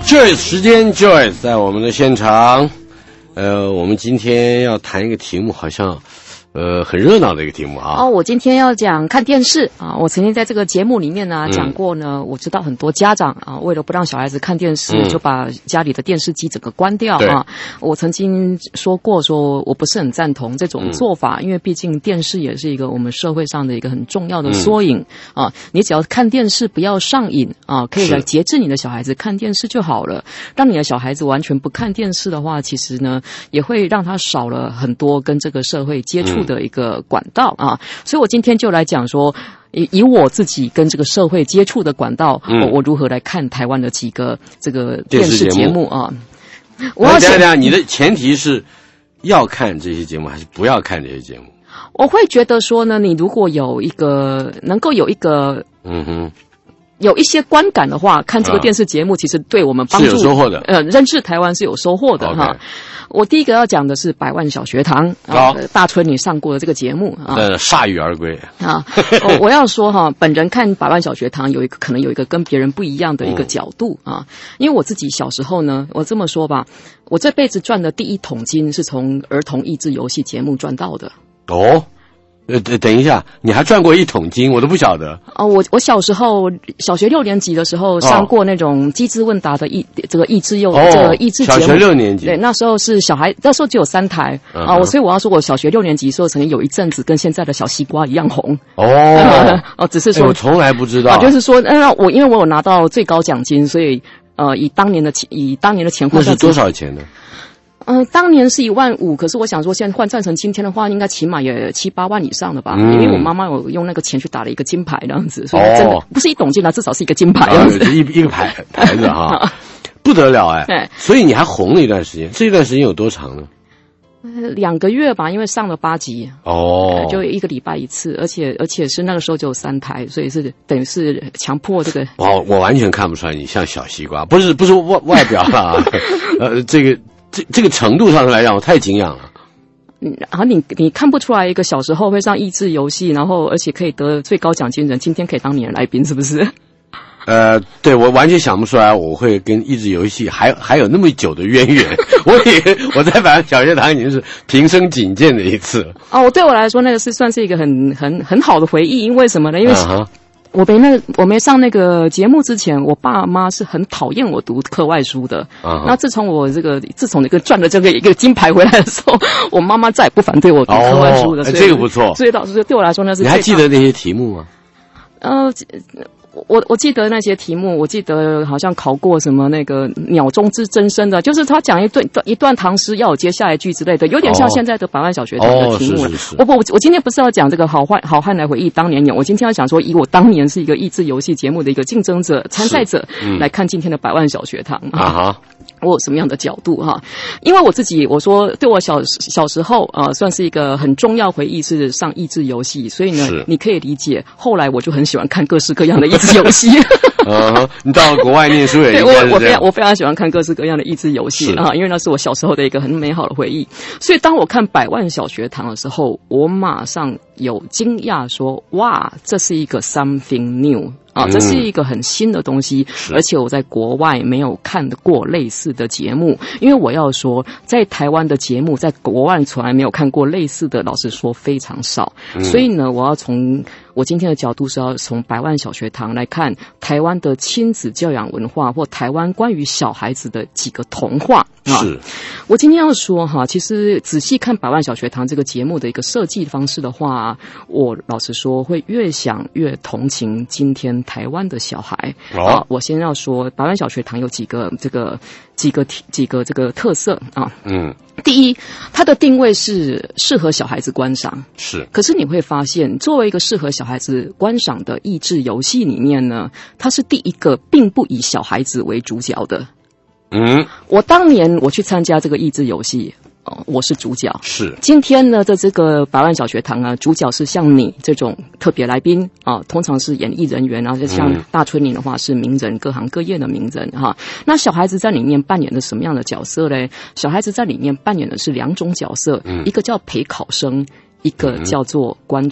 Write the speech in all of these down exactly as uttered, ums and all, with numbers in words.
Joyce 时间 ，Joyce 在我们的现场。呃，我们今天要谈一个题目，好像呃很热闹的一个题目啊。 哦，我今天要讲看电视啊。我曾经在这个节目里面呢、啊、讲过呢，我知道很多家长啊，为了不让小孩子看电视，嗯、就把家里的电视机整个关掉啊。我曾经说过，说我不是很赞同这种做法，嗯、因为毕竟电视也是一个我们社会上的一个很重要的缩影、嗯、啊。你只要看电视不要上瘾啊，可以来节制你的小孩子看电视就好了。让你的小孩子完全不看电视的话，其实呢也会让他少了很多跟这个社会接触的一个管道、嗯、啊。所以我今天就来讲说，以以我自己跟这个社会接触的管道，嗯、我我如何来看台湾的几个这个电视节目啊。我要讲讲你的前提是要看这些节目还是不要看这些节目？ 我会觉得说呢，你如果有一个能够有一个嗯哼。有一些观感的话，看这个电视节目其实对我们帮助、啊、 是有收获的。 呃，认识台湾是有收获的哈。Okay. 我第一个要讲的是百万小学堂啊，大春你上过的这个节目啊， 呃，铩羽而归啊。我我要说哈，本人看百万小学堂有一个可能有一个跟别人不一样的一个角度、嗯、啊，因为我自己小时候呢，我这么说吧，我这辈子赚的第一桶金是从儿童益智游戏节目赚到的。 哦。呃，等一下，你还赚过一桶金，我都不晓得。 哦，我我小时候小学六年级的时候上过那种机智问答的益、哦、这个益智幼、哦、这个益智节目。 小学六年级， 对，那时候是小孩，那时候只有三台啊、嗯，我所以我要说，我小学六年级的时候曾经有一阵子跟现在的小西瓜一样红。 哦， 哦，只是说、 欸、我从来不知道， 啊、就是说，呃，我因为我有拿到最高奖金，所以呃，以当年的以当年的钱换， 那是多少钱呢？ 嗯、呃，当年是一万五，可是我想说，现在换算成今天的话，应该起码也七八万以上的吧？嗯、因为我妈妈有用那个钱去打了一个金牌，这样子，所以真的、哦、不是一桶金啦，至少是一个金牌，这样子， 啊、一一个牌牌子哈，不得了哎！对，所以你还红了一段时间，这段时间有多长呢？ 呃，两个月吧，因为上了八集哦、呃，就一个礼拜一次，而且而且是那个时候就有三台，所以是等于是强迫这个。 哦，我完全看不出来你像小西瓜，不是不是外外表啊，呃，这个。这这个程度上来讲，我太敬仰了。 嗯，然后你你看不出来一个小时候会上益智游戏，然后而且可以得最高奖金人，今天可以当你的来宾，是不是？ 呃，对，我完全想不出来我会跟益智游戏还还有那么久的渊源。我以为我在百万小学堂已经是平生仅见的一次了。 哦，对我来说，那个是算是一个很很很好的回忆，因为什么呢？因为。Uh-huh.我没那个，我没上那个节目之前，我爸妈是很讨厌我读课外书的。Uh-huh. 那自从我这个，自从那个赚了这个一个金牌回来的时候，我妈妈再也不反对我读课外书的。 哦，这个不错。 所以导致对我来说那是。 你还记得那些题目吗？ 呃。我我记得那些题目，我记得好像考过什么那个鸟中之真身的，就是他讲一段一段唐诗要有接下来句之类的，有点像现在的百万小学堂的题目了。我不，我我今天不是要讲这个好汉好汉来回忆当年勇，我今天要讲说以我当年是一个益智游戏节目的一个竞争者参赛者、嗯、来看今天的百万小学堂啊哈。我有什么样的角度哈？因为我自己我说对我小小时候呃算是一个很重要回忆是上益智游戏，所以呢你可以理解后来我就很喜欢看各式各样的益智游戏。 嗯哼，你到了国外念书也对我我非常我非常喜欢看各式各样的益智游戏啊，因为那是我小时候的一个很美好的回忆。所以当我看百万小学堂的时候，我马上有惊讶说哇，这是一个 something new。啊，这是一个很新的东西，嗯、而且我在国外没有看过类似的节目，因为我要说，在台湾的节目，在国外从来没有看过类似的，老实说非常少。嗯、所以呢，我要从我今天的角度是要从百万小学堂来看台湾的亲子教养文化，或台湾关于小孩子的几个童话。啊、是，我今天要说哈，其实仔细看百万小学堂这个节目的一个设计方式的话，我老实说会越想越同情今天台湾的小孩。哦、啊，我先要说百万小学堂有几个这个几个几个这个特色啊。嗯。第一，它的定位是适合小孩子观赏， 是。 可是你会发现，作为一个适合小孩子观赏的益智游戏里面呢，它是第一个并不以小孩子为主角的。嗯，我当年我去参加这个益智游戏，哦，我是主角。 是。 今天呢，在这个百万小学堂啊，主角是像你这种特别来宾啊，通常是演艺人员，然后就像大春玲的话是名人，各行各业的名人哈。那小孩子在里面扮演的什么样的角色嘞？小孩子在里面扮演的是两种角色，嗯、一个叫陪考生，一个叫做观众。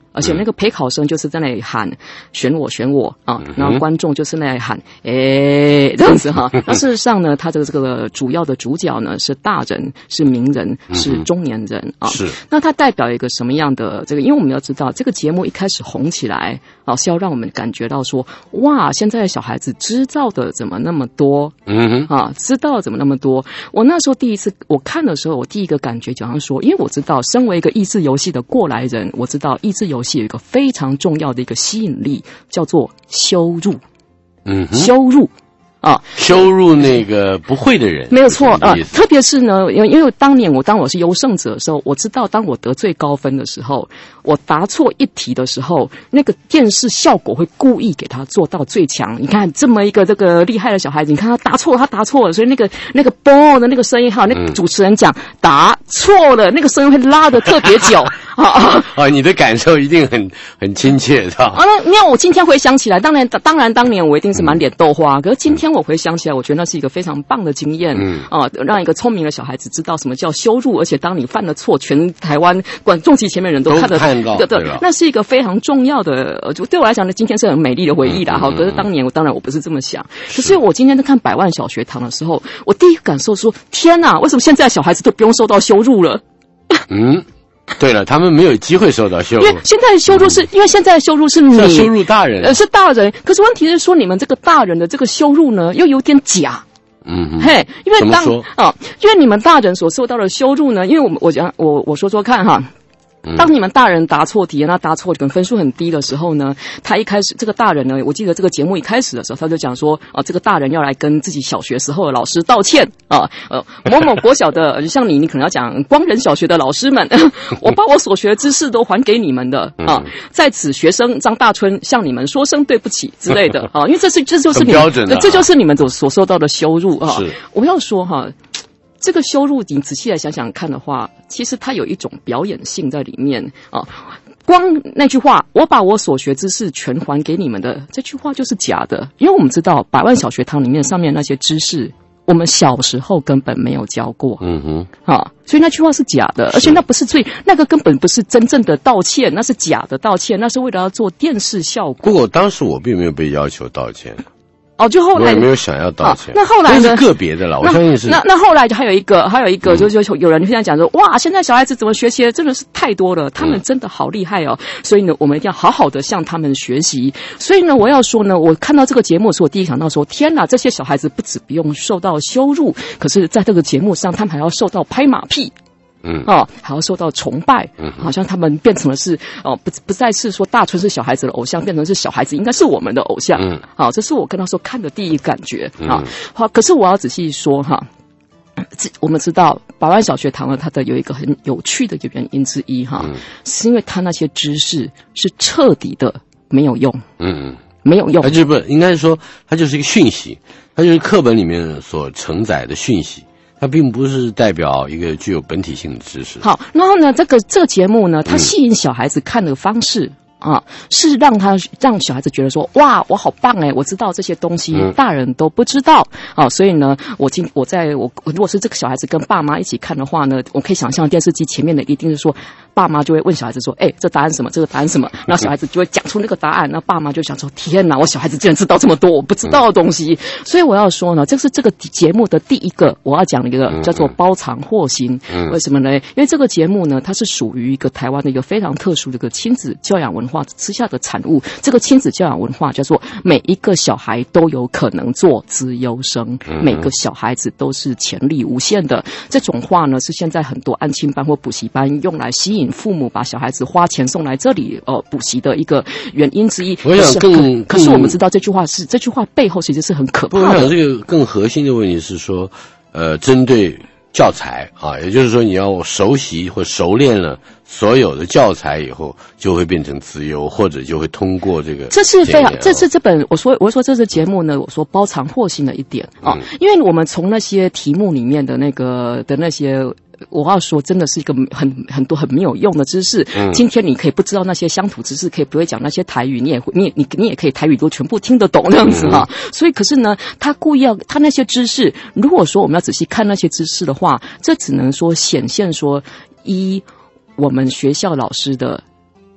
而且那个陪考生就是在那里喊选我选我啊，然后观众就是那里喊诶这样子哈。那事实上呢，他这个这个主要的主角呢是大人，是名人，是中年人啊。是。那他代表一个什么样的这个？因为我们要知道，这个节目一开始红起来啊，是要让我们感觉到说，哇，现在的小孩子知道的怎么那么多？嗯哼啊，知道怎么那么多？我那时候第一次我看的时候，我第一个感觉就像说，因为我知道，身为一个益智游戏的过来人，我知道益智游戏有一个非常重要的一个吸引力，叫做羞辱。嗯，羞辱。啊， 羞辱那个不会的人， 没有错啊。特别是呢，因为因为当年我当我是优胜者的时候，我知道当我得最高分的时候，我答错一题的时候，那个电视效果会故意给他做到最强。你看这么一个这个厉害的小孩子，你看他答错了，他答错了，所以那个那个啵的那个声音哈，那个主持人讲、嗯、答错了，那个声音会拉得特别久。啊啊！ 哦，你的感受一定很很亲切，是吧？ 啊，那因为我今天回想起来，当然当然当年我一定是满脸豆花，嗯、可是今天我回想起来，我觉得那是一个非常棒的经验。嗯啊，让一个聪明的小孩子知道什么叫羞辱，而且当你犯了错，全台湾管重骑前面人都看得到，对对，那是一个非常重要的。就对我来讲呢，今天是很美丽的回忆啦。好、嗯，可是当年我当然我不是这么想。可是我今天在看《百万小学堂》的时候，我第一个感受说：天哪，为什么现在小孩子都不用受到羞辱了？ 嗯。对了，他们没有机会受到羞辱， 因为现在的羞辱是、嗯、因为现在的羞辱是你是羞辱大人， 呃，是大人。可是问题是说，你们这个大人的这个羞辱呢，又有点假。嗯，嘿，因为当啊，因为你们大人所受到的羞辱呢，因为我们我讲我我说说看哈。当你们大人答错题，那答错跟分数很低的时候呢，他一开始这个大人呢，我记得这个节目一开始的时候，他就讲说，啊，这个大人要来跟自己小学时候的老师道歉啊，呃，某某国小的，像你，你可能要讲光仁小学的老师们，我把我所学的知识都还给你们的啊，在此学生张大春向你们说声对不起之类的啊，因为这是这就是你们，这就是你们所所受到的羞辱啊。我要说哈。这个羞辱，你仔细来想想看的话，其实它有一种表演性在里面啊。光那句话，我把我所学知识全还给你们的，这句话就是假的，因为我们知道百万小学堂里面上面那些知识，我们小时候根本没有教过。嗯哼，啊，所以那句话是假的，而且那不是最，那个根本不是真正的道歉，那是假的道歉，那是为了要做电视效果。 不过当时我并没有被要求道歉。 哦，就后来我也没有想要道歉、 啊。那后来呢？ 那是个别的了，我相信是。 那那后来还有一个，还有一个，嗯、就就有人现在讲说，哇，现在小孩子怎么学习的真的是太多了，他们真的好厉害哦。嗯、所以呢，我们一定要好好的向他们学习。所以呢，我要说呢，我看到这个节目的时候，我第一想到说，天哪，这些小孩子不止不用受到羞辱，可是在这个节目上，他们还要受到拍马屁。嗯，哦，还要受到崇拜，嗯，好像他们变成了是哦，不不再是说大春是小孩子的偶像，变成是小孩子应该是我们的偶像，嗯，好，这是我跟他说看的第一感觉，啊、嗯，好，可是我要仔细说哈，我们知道百万小学堂呢，它的有一个很有趣的一个原因之一哈，嗯、是因为它那些知识是彻底的没有用，嗯。没有用， 它就不应该说它就是一个讯息，它就是课本里面所承载的讯息。它并不是代表一个具有本体性的知识。 好，然后呢，这个这个节目呢，它吸引小孩子看的方式、嗯、啊，是让他让小孩子觉得说，哇，我好棒哎，我知道这些东西，嗯、大人都不知道啊。所以呢，我今我在我如果是这个小孩子跟爸妈一起看的话呢，我可以想象电视机前面的一定是说。爸妈就会问小孩子说：“哎、欸，这答案什么？这个答案什么？”然后小孩子就会讲出那个答案。那爸妈就想说：“天哪，我小孩子竟然知道这么多我不知道的东西。”所以我要说呢，这是这个节目的第一个我要讲的一个叫做包藏祸心。为什么呢？因为这个节目呢，它是属于一个台湾的一个非常特殊的一个亲子教养文化之下的产物。这个亲子教养文化叫做每一个小孩都有可能做资优生，每个小孩子都是潜力无限的。这种话呢，是现在很多安亲班或补习班用来吸引父母把小孩子花钱送来这里呃补习的一个原因之一。 我想更可，可是我们知道这句话是这句话背后其实是很可怕的。 我想这个更核心的问题是说，呃，针对教材啊，也就是说你要熟悉或熟练了所有的教材以后，就会变成资优，或者就会通过这个。 这是非常，这是这本我说我说这是节目呢，我说包藏祸心的一点啊，嗯、因为我们从那些题目里面的那个的那些。我要说，真的是一个很很多很没有用的知识。嗯，今天你可以不知道那些乡土知识，可以不会讲那些台语，你也会，你也你你也可以台语都全部听得懂这样子哈。嗯、所以，可是呢，他故意要他那些知识，如果说我们要仔细看那些知识的话，这只能说显现说，一我们学校老师的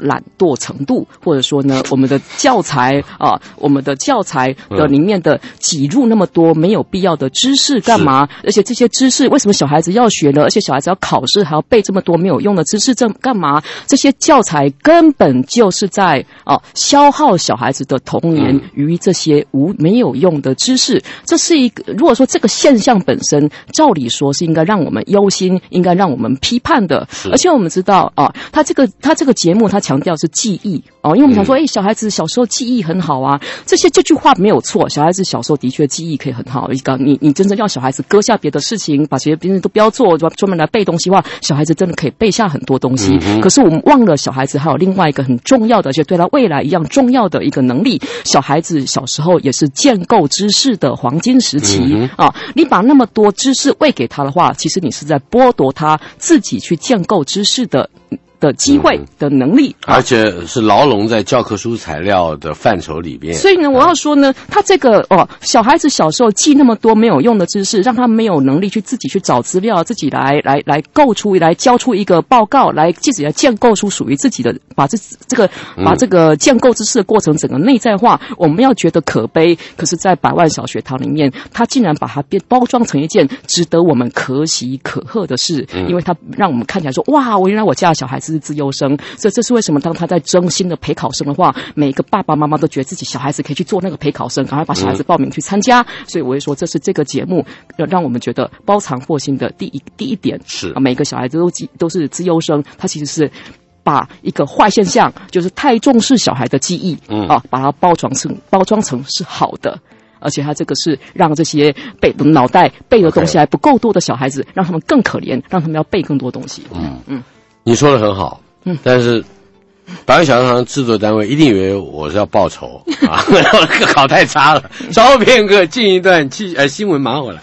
懒惰程度，或者说呢，我们的教材啊，我们的教材的里面的挤入那么多没有必要的知识干嘛？而且这些知识为什么小孩子要学呢？而且小孩子要考试还要背这么多没有用的知识，这干嘛？这些教材根本就是在啊消耗小孩子的童年于这些无没有用的知识。这是一个，如果说这个现象本身，照理说是应该让我们忧心，应该让我们批判的。而且我们知道啊，他这个他这个节目他强调是记忆哦，因为我们想说，哎、欸，小孩子小时候记忆很好啊，这些这句话没有错，小孩子小时候的确记忆可以很好。一个你你真正要小孩子搁下别的事情，把这些别人都不要做，专门来背东西的话，小孩子真的可以背下很多东西。嗯、可是我们忘了，小孩子还有另外一个很重要的，而且对他未来一样重要的一个能力。小孩子小时候也是建构知识的黄金时期、嗯、啊！你把那么多知识喂给他的话，其实你是在剥夺他自己去建构知识的的机会的能力、嗯、 而且是牢笼在教科书材料的范畴里边。 所以呢，我要说呢，他这个哦，小孩子小时候记那么多没有用的知识，让他没有能力去自己去找资料，自己来来来构出来交出一个报告来，自己来建构出属于自己的，把这这个把这个建构知识的过程整个内在化，我们要觉得可悲。可是，在百万小学堂里面，他竟然把它变包装成一件值得我们可喜可贺的事，因为他让我们看起来说，哇，我原来我家的小孩子是资优生，所以这是为什么当他在征新的陪考生的话，每个爸爸妈妈都觉得自己小孩子可以去做那个陪考生，赶快把小孩子报名去参加、嗯、所以我会说这是这个节目让我们觉得包藏祸心的第一第一点是、啊、每个小孩子都都是资优生，他其实是把一个坏现象，就是太重视小孩的记忆、嗯、啊，把它包装成包装成是好的。而且他这个是让这些背脑袋背的东西还不够多的小孩子， okay. 让他们更可怜，让他们要背更多东西。嗯嗯， 你说的很好。嗯，但是百万小学堂制作单位一定以为我是要报仇啊，考太差了。稍后片刻进一段继呃新闻，马上回来。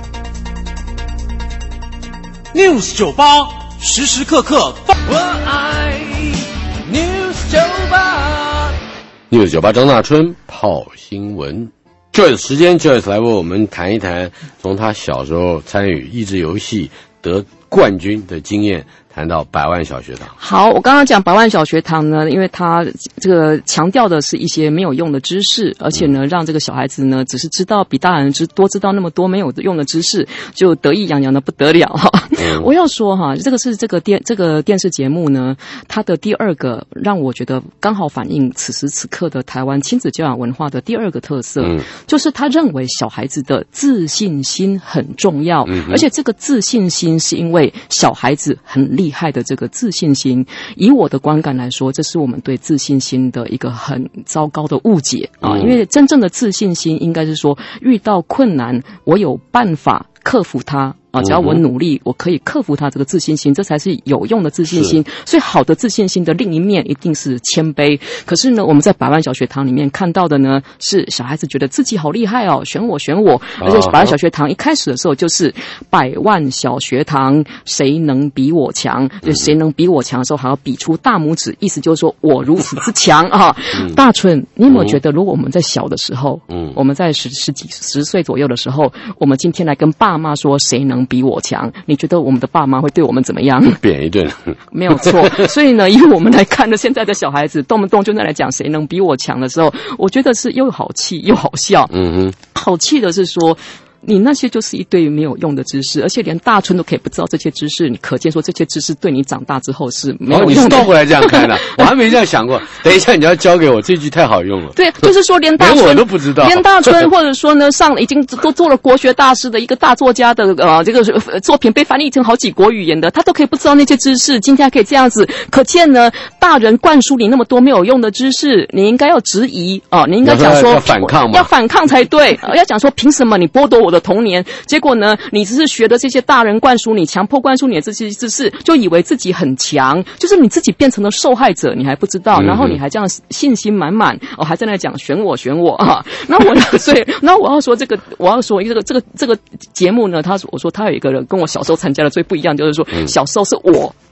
News 九八时时刻刻，我爱 News 九八。 News 九八张大春泡新闻。Joyce 时间 ，Joyce 来为我们谈一谈从他小时候参与益智游戏得冠军的经验，谈到百万小学堂。 好，我刚刚讲百万小学堂呢，因为他这个强调的是一些没有用的知识，而且呢，让这个小孩子呢，只是知道比大人知多知道那么多没有用的知识，就得意洋洋的不得了哈。嗯、我要说哈，这个是这个电这个电视节目呢，它的第二个让我觉得刚好反映此时此刻的台湾亲子教养文化的第二个特色，嗯、就是他认为小孩子的自信心很重要，嗯、而且这个自信心是因为小孩子很厉害的这个自信心。以我的观感来说，这是我们对自信心的一个很糟糕的误解啊！因为真正的自信心应该是说，遇到困难，我有办法克服它。啊，只要我努力，我可以克服他这个自信心，这才是有用的自信心。所以好的自信心的另一面一定是谦卑。可是呢，我们在百万小学堂里面看到的呢，是小孩子觉得自己好厉害哦，选我选我。而且百万小学堂一开始的时候就是百万小学堂，谁能比我强？就谁能比我强的时候，还要比出大拇指，意思就是说我如此之强啊！嗯、大春，你有没有觉得，如果我们在小的时候，嗯，我们在十十几十岁左右的时候，我们今天来跟爸妈说谁能比我强，你觉得我们的爸妈会对我们怎么样？ 扁一顿。 没有错。所以呢，因为我们来看的现在的小孩子，动不动就在来讲谁能比我强的时候，我觉得是又好气又好笑。嗯哼，好气的是说，你那些就是一堆没有用的知识，而且连大春都可以不知道这些知识，你可见说这些知识对你长大之后是没有用的。哦，你是倒过来这样看的，我还没这样想过。等一下你要教给我，这句太好用了。 对，就是说连大春连我都不知道， 连大春或者说呢上已经都做了国学大师的一个大作家的呃这个作品被翻译成好几国语言的，他都可以不知道那些知识，今天还可以这样子，可见呢大人灌输你那么多没有用的知识，你应该要质疑哦、呃，你应该讲说要反抗嘛， 要反抗才对，呃、要讲说凭什么你剥夺我的童年？结果呢，你只是学的这些大人灌输你、强迫灌输你的这些知识，就以为自己很强，就是你自己变成了受害者，你还不知道，然后你还这样信心满满，哦，还在那讲选我选我啊！那我所以，那我要说这个，我要说这个这个这个节目呢，他我说他有一个人跟我小时候参加的最不一样，就是说小时候是我。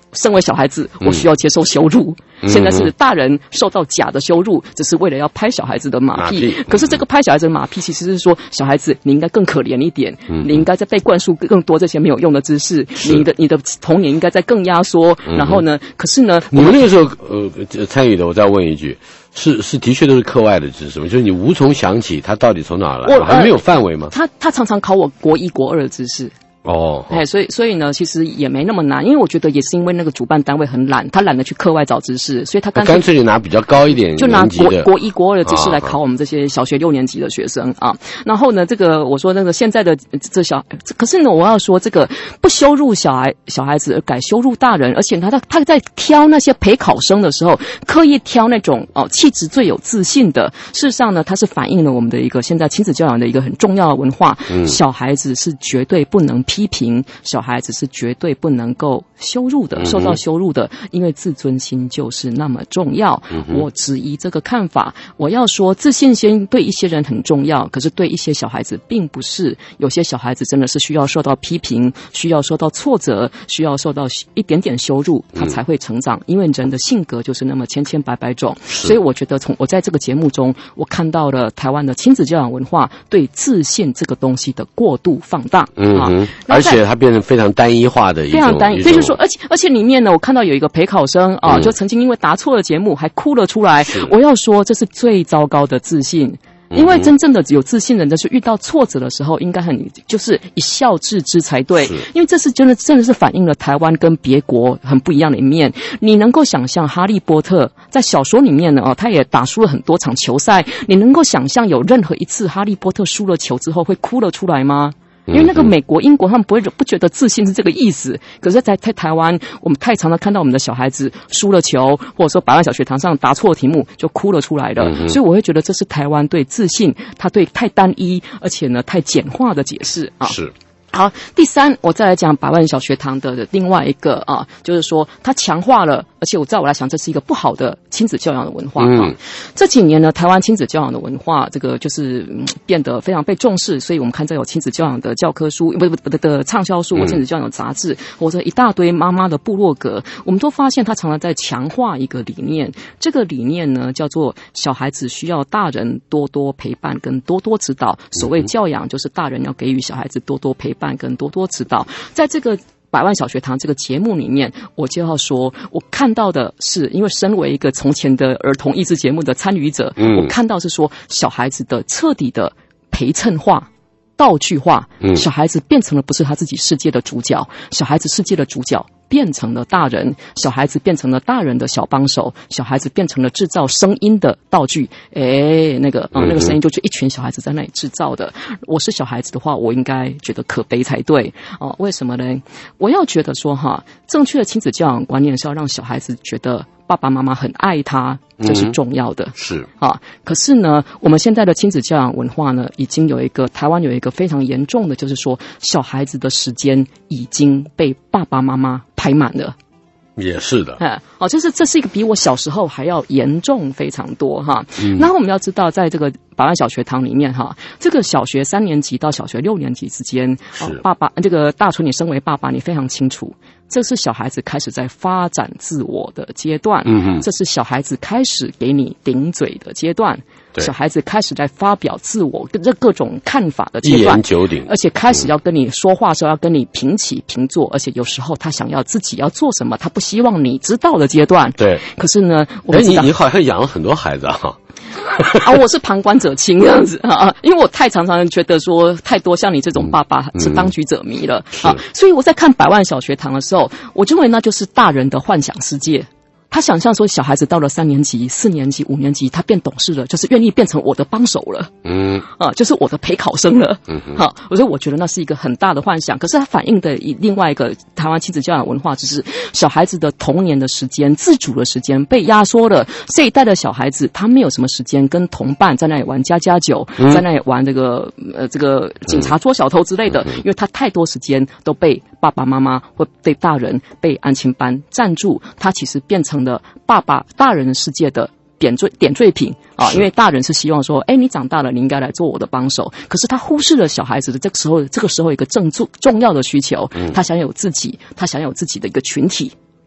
身为小孩子，我需要接受羞辱。嗯、现在是大人受到假的羞辱，只是为了要拍小孩子的马屁。马屁可是这个拍小孩子的马屁，其实是说小孩子你应该更可怜一点，嗯、你应该再被灌输更多这些没有用的知识，你的你的童年应该再更压缩。嗯、然后呢，可是呢， 你们那个时候呃参与的，我再问一句。是是，的确都是课外的知识吗？就是你无从想起，它到底从哪来？我还没有范围吗？ 他他常常考我国一、国二的知识。哦，哎，所以所以呢，其实也没那么难，因为我觉得也是因为那个主办单位很懒，他懒得去课外找知识，所以他干脆干脆就拿比较高一点， 就拿国国一、国二的知识来考我们这些小学六年级的学生啊。然后呢，这个我说那个现在的这小，可是呢，我要说这个不羞辱小孩小孩子，而改羞辱大人，而且他他他在挑那些陪考生的时候，刻意挑那种哦气质最有自信的。事实上呢，它是反映了我们的一个现在亲子教养的一个很重要的文化，嗯、小孩子是绝对不能批评，小孩子是绝对不能够羞辱的，受到羞辱的，因为自尊心就是那么重要。嗯、我质疑这个看法。我要说，自信心对一些人很重要，可是对一些小孩子并不是。有些小孩子真的是需要受到批评，需要受到挫折，需要受到一点点羞辱，他才会成长。嗯、因为人的性格就是那么千千百百种，所以我觉得从我在这个节目中，我看到了台湾的亲子教养文化对自信这个东西的过度放大。嗯、啊， 而且它变成非常单一化的一种， 非常单一。就是说，而且而且里面呢，我看到有一个陪考生啊，嗯、就曾经因为答错了节目还哭了出来。我要说，这是最糟糕的自信。因为真正的有自信的人，就是遇到挫折的时候，应该很就是一笑置之才对。因为这是真的，真的是反映了台湾跟别国很不一样的一面。你能够想象哈利波特在小说里面呢，哦，他也打输了很多场球赛。你能够想象有任何一次哈利波特输了球之后会哭了出来吗？因为那个美国、英国他们不会不觉得自信是这个意思，可是在在台湾，我们太常常看到我们的小孩子输了球，或者说百万小学堂上答错题目就哭了出来了，嗯、所以我会觉得这是台湾对自信，他对太单一，而且呢太简化的解释啊。 是。 好，第三，我再来讲百万小学堂的另外一个啊，就是说它强化了，而且我在我来讲，这是一个不好的亲子教养的文化啊。嗯、这几年呢，台湾亲子教养的文化，这个就是、嗯、变得非常被重视，所以我们看这有亲子教养的教科书，不不不的畅销书，或亲子教养的杂志，或者一大堆妈妈的部落格，我们都发现它常常在强化一个理念。这个理念呢，叫做小孩子需要大人多多陪伴跟多多指导。所谓教养，就是大人要给予小孩子多多陪伴跟多多指导。在这个百万小学堂这个节目里面，我就要说，我看到的是，因为身为一个从前的儿童益智节目的参与者，嗯、我看到是说小孩子的彻底的陪衬化、道具化，嗯、小孩子变成了不是他自己世界的主角，小孩子世界的主角变成了大人，小孩子变成了大人的小帮手，小孩子变成了制造声音的道具。诶，那个啊、呃，那个声音就是一群小孩子在那里制造的。我是小孩子的话，我应该觉得可悲才对哦、呃。为什么呢？我要觉得说哈，正确的亲子教养观念是要让小孩子觉得爸爸妈妈很爱他，这是重要的。嗯、是啊，可是呢，我们现在的亲子教养文化呢，已经有一个台湾有一个非常严重的，就是说小孩子的时间已经被爸爸妈妈排满了。 也是的， 哎，哦，就是这是一个比我小时候还要严重非常多哈。嗯，然后我们要知道，在这个百万小学堂里面哈，这个小学三年级到小学六年级之间，哦，爸爸，这个大春，你身为爸爸，你非常清楚，这是小孩子开始在发展自我的阶段，嗯哼，这是小孩子开始给你顶嘴的阶段。小孩子开始在发表自我跟这各种看法的阶段，一言九鼎， 而且开始要跟你说话的时候要跟你平起平坐，而且有时候他想要自己要做什么，他不希望你知道的阶段。 对， 可是呢，我哎，你你好像养了很多孩子啊。 啊，我是旁观者清这样子啊，因为我太常常觉得说太多像你这种爸爸是当局者迷了、嗯、啊，所以我在看百万小学堂的时候，我认为那就是大人的幻想世界。他想象说小孩子到了三年级、四年级、五年级，他变懂事了，就是愿意变成我的帮手了，嗯，啊，就是我的陪考生了，嗯，好，所以我觉得那是一个很大的幻想。可是它反映的另外一个台湾亲子教养文化，就是小孩子的童年的时间、自主的时间被压缩了。这一代的小孩子，他没有什么时间跟同伴在那里玩家家酒，嗯、在那里玩这个呃这个警察捉小偷之类的，嗯、因为他太多时间都被爸爸妈妈或被大人、被安亲班占住，他其实变成了爸爸大人的世界的点缀点缀品啊，因为大人是希望说，哎，你长大了，你应该来做我的帮手。可是他忽视了小孩子的这个时候，这个时候有一个正重重要的需求，嗯、他想有自己，他想有自己的一个群体。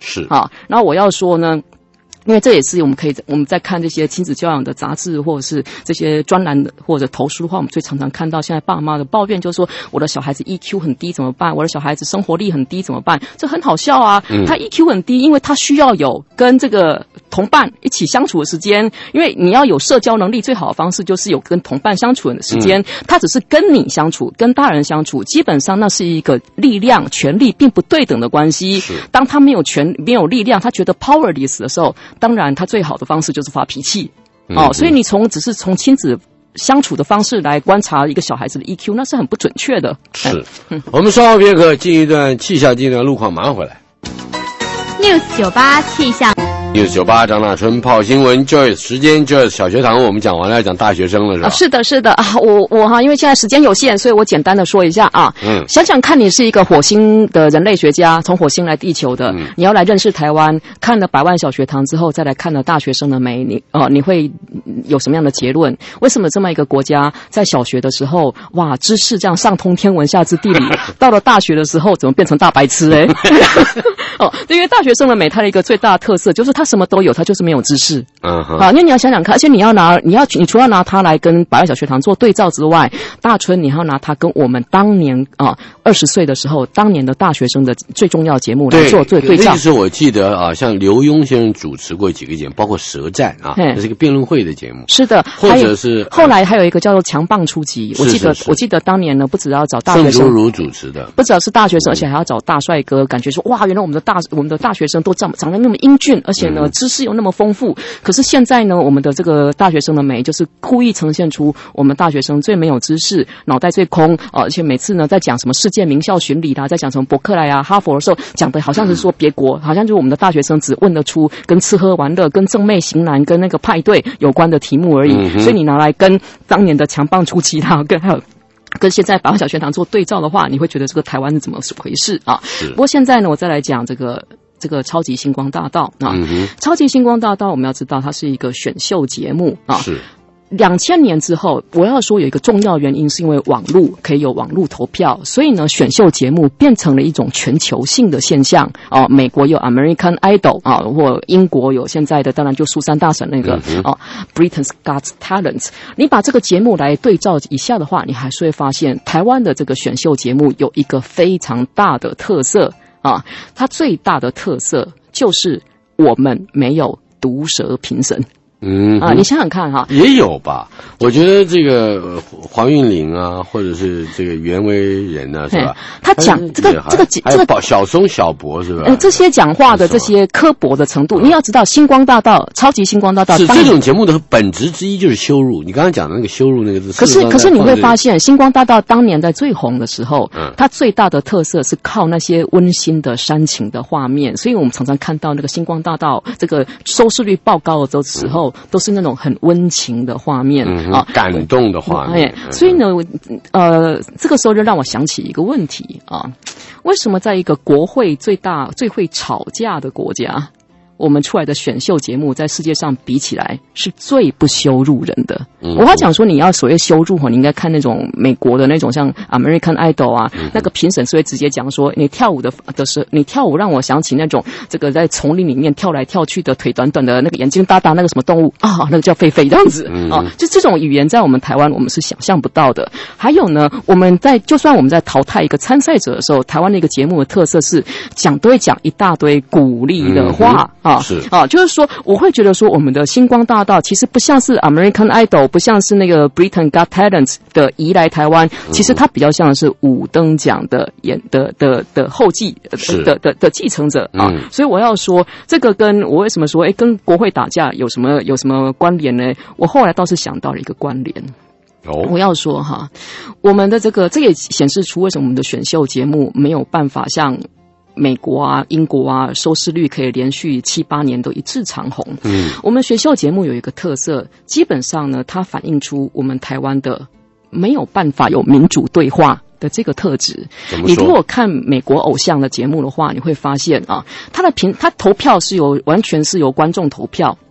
是啊。然后我要说呢。因为这也是我们可以我们在看这些亲子教养的杂志或者是这些专栏的或者投书的话，我们最常常看到现在爸妈的抱怨，就是说我的小孩子 E Q 很低怎么办？我的小孩子生活力很低怎么办？这很好笑啊！嗯、他 E Q 很低，因为他需要有跟这个同伴一起相处的时间，因为你要有社交能力，最好的方式就是有跟同伴相处的时间。嗯、他只是跟你相处，跟大人相处，基本上那是一个力量、权力并不对等的关系。当他没有权、没有力量，他觉得 powerless 的时候。当然他最好的方式就是发脾气哦，嗯、所以你从只是从亲子相处的方式来观察一个小孩子的 E Q， 那是很不准确的。 是，嗯、我们稍后片刻进一段气象，进一段路况，马上回来。 News 九八气象。 News 九八张大春泡新闻 Joyce 时间 Joyce 小学堂我们讲完了，要讲大学生了是吧？ 啊、是的，是的啊，我我哈，因为现在时间有限，所以我简单的说一下啊。嗯。想想看，你是一个火星的人类学家，从火星来地球的，嗯、你要来认识台湾，看了百万小学堂之后，再来看了大学生的美，你哦、呃，你会有什么样的结论？为什么这么一个国家在小学的时候，哇，知识这样上通天文下知地理，到了大学的时候怎么变成大白痴嘞？哦，因为大学生的美，它的一个最大的特色就是它什么都有，它就是没有知识。嗯哼。啊，因为你要想想看，而且你要拿，你要你除了拿它来跟百万小学堂做对照之外，大春你还要拿它跟我们当年啊二十岁的时候，当年的大学生的最重要节目来做做对照。 那个时候我记得啊，像刘墉先生主持过几个节目，包括《舌战》啊，这是一个辩论会的节目。 是的， 或者是后来还有一个叫做《强棒出击》，我记得我记得当年呢，不只要找大学生， 郑如如主持的， 不只要是大学生，而且还要找大帅哥，感觉说哇，原来我们的大我们的大学生都长长得那么英俊，而且呢知识又那么丰富。可是现在呢，我们的这个大学生的美，就是故意呈现出我们大学生最没有知识，脑袋最空，呃、而且每次呢在讲什么世界名校巡礼啦，在讲什么伯克莱啊、哈佛的时候，讲的好像是说别国，好像就是我们的大学生只问得出跟吃喝玩乐、跟正妹型男、跟那个派对有关的题目而已。嗯、所以你拿来跟当年的强棒出击啦，跟还有。跟现在百万小学堂做对照的话，你会觉得这个台湾是怎么回事啊？不过现在呢，我再来讲这个这个超级星光大道啊。嗯、超级星光大道，我们要知道它是一个选秀节目啊。是。两千年之后，我要说有一个重要原因，是因为网络可以有网络投票，所以呢，选秀节目变成了一种全球性的现象啊。美国有 American Idol 啊，或英国有现在的，当然就苏珊大婶那个、嗯、啊 Britain's Got Talent。你把这个节目来对照一下的话，你还是会发现台湾的这个选秀节目有一个非常大的特色啊，它最大的特色就是我们没有毒舌评审。嗯啊，你想想看哈， 也有吧？我觉得这个黄韵玲啊，或者是这个袁惟仁啊，是吧？ 他讲这个这个这个小松小博是吧？ 呃，这些讲话的这些刻薄的程度，你要知道，星光大道、超级星光大道是这种节目的本质之一，就是羞辱。你刚刚讲的那个羞辱那个字， 可是可是你会发现，星光大道当年在最红的时候，嗯，它最大的特色是靠那些温馨的煽情的画面，所以我们常常看到那个星光大道这个收视率爆高的时候。嗯都是那种很温情的画面、嗯、啊， 感动的画面。 嗯、所以呢，呃，这个时候就让我想起一个问题啊：为什么在一个国会最大、最会吵架的国家，我们出来的选秀节目在世界上比起来是最不羞辱人的？嗯、我要讲说，你要所谓羞辱，你应该看那种美国的那种像 American Idol 啊，嗯、那个评审是会直接讲说，你跳舞的的时候，你跳舞让我想起那种这个在丛林里面跳来跳去的腿短短的那个眼睛大大那个什么动物啊，那个叫狒狒这样子、嗯、啊，就这种语言在我们台湾我们是想象不到的。还有呢，我们在就算我们在淘汰一个参赛者的时候，台湾的一个节目的特色是讲都会讲一大堆鼓励的话、嗯、啊，是啊，就是说我会觉得说我们的星光大道其实不像是 American Idol。不像是那个 Britain Got Talent 的移来台湾，其实它比较像是五灯奖的演的的的后继的的的的继承者啊、嗯，所以我要说这个跟我为什么说哎跟国会打架有什么有什么关联呢？我后来倒是想到了一个关联。哦，我要说哈，我们的这个这也显示出为什么我们的选秀节目没有办法像美国啊、英国啊，收视率可以连续七八年都一致长红。嗯，我们选秀节目有一个特色，基本上呢，它反映出我们台湾的没有办法有民主对话的这个特质。你如果看美国偶像的节目的话，你会发现啊，他的评他投票是由完全是由观众投票。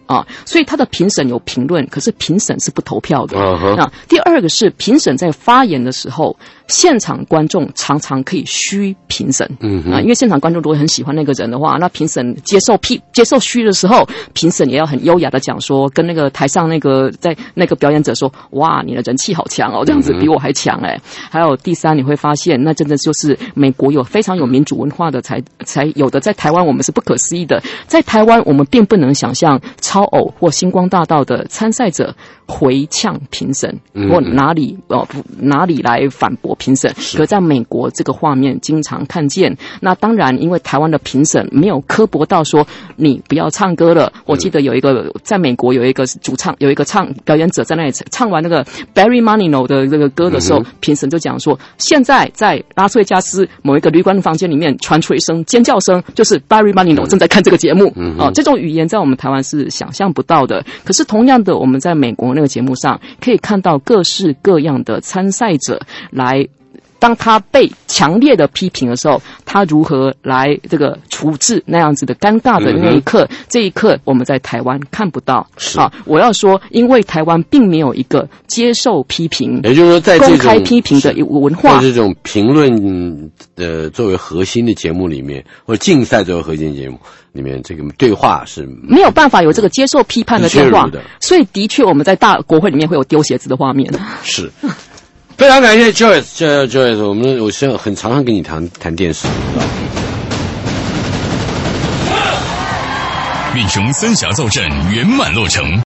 啊，所以他的评审有评论，可是评审是不投票的。 Uh-huh. 啊，第二个是评审在发言的时候，现场观众常常可以虚评审。嗯啊，因为现场观众如果很喜欢那个人的话，那评审接受批接受虚的时候，评审也要很优雅的讲说，跟那个台上那个在那个表演者说，哇，你的人气好强哦，这样子比我还强哎、欸。还有第三，你会发现，那真的就是美国有非常有民主文化的才才有的，在台湾我们是不可思议的，在台湾我们并不能想象超偶或星光大道的参赛者回呛评审，或哪里呃哪里来反驳评审。可在美国这个画面经常看见。那当然，因为台湾的评审没有刻薄到说你不要唱歌了。我记得有一个在美国有一个主唱有一个唱表演者在那里唱完那个 Barry Manilow 的这个歌的时候，评审就讲说，现在在拉斯维加斯某一个旅馆的房间里面传出一声尖叫声，就是 Barry Manilow 正在看这个节目。嗯、呃，这种语言在我们台湾是想象不到的。可是同样的，我们在美国那个节目上可以看到各式各样的参赛者来，当他被强烈的批评的时候，他如何来这个处置那样子的尴尬的那一刻、嗯、这一刻我们在台湾看不到。是啊，我要说，因为台湾并没有一个接受批评， 也就是说在这种公开批评的文化， 在这种评论的作为核心的节目里面，或者竞赛作为核心节目里面，这个对话是没有办法有这个接受批判的对话，所以的确我们在大国会里面会有丢鞋子的画面。是。 非常感谢 Joyce， Joyce， 我们我是很常常跟你谈谈电视。 运雄三峡造镇圆满落成，